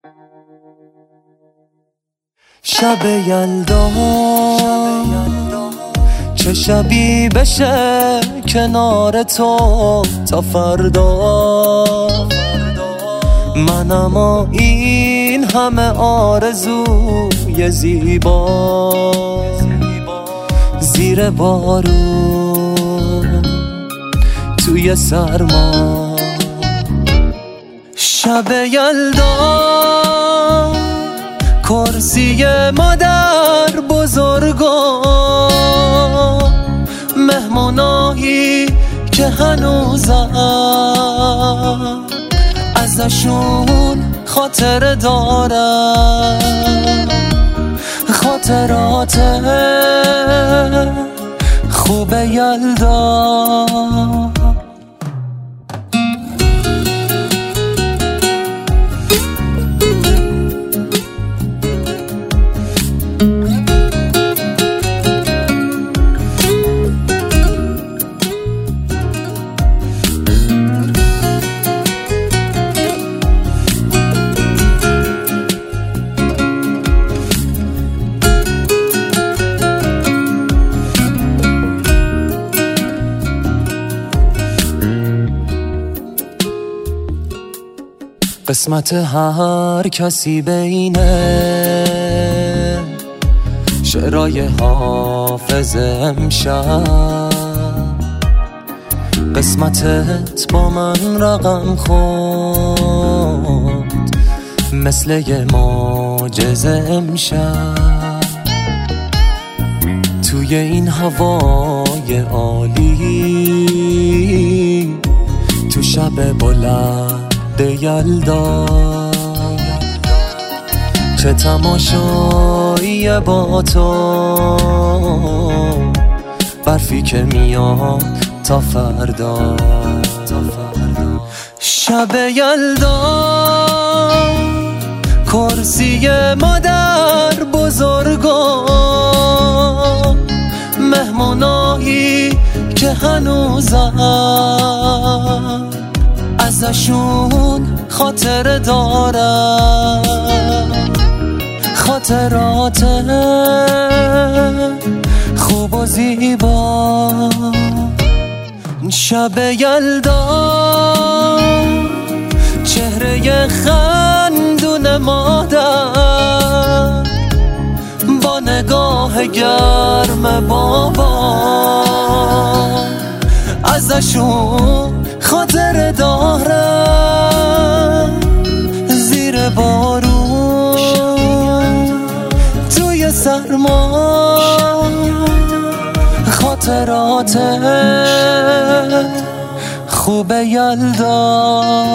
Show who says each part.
Speaker 1: شب یلدا چه شبی بشه کنار تو تا فردا، منم و این همه آرزوی زیبا زیر بارون توی سرما. شب یلدا کرسی مادر بزرگا، مهمونایی که هنوزم ازشون خاطره دارم، خاطرات خوب یلدا. قسمت هر کسی بینه شعرهای حافظ امشب، قسمتت با من رقم خورد مثل یه معجزه امشب. توی این هوای عالی، تو شب بلند یلدا، چه تماشایی با تو، برفی که میاد تا فردا. شب یلدا کرسی مادر بزرگا، مهمونایی که هنوزم ازشون خاطره دارم، خاطرات خوب و زیبا. شب یلدا چهره خندون مادر با نگاه گرم بابا، ازشون خاطره دارم زیر بارون توی سرما. خاطرات خوب یلدا.